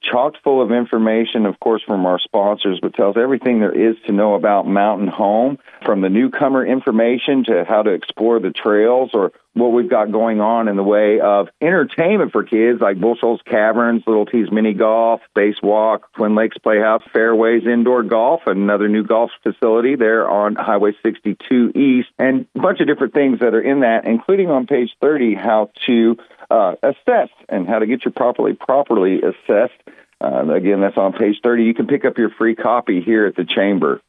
chock full of information, of course, from our sponsors, but tells everything there is to know about Mountain Home, from the newcomer information to how to explore the trails, or what we've got going on in the way of entertainment for kids, like Bull Shoals Caverns, Little T's Mini Golf, Spacewalk, Twin Lakes Playhouse, Fairways Indoor Golf, another new golf facility there on Highway 62 East, and a bunch of different things that are in that, including on page 30, how to assess and how to get you properly assessed. Again, that's on page 30. You can pick up your free copy here at the Chamber.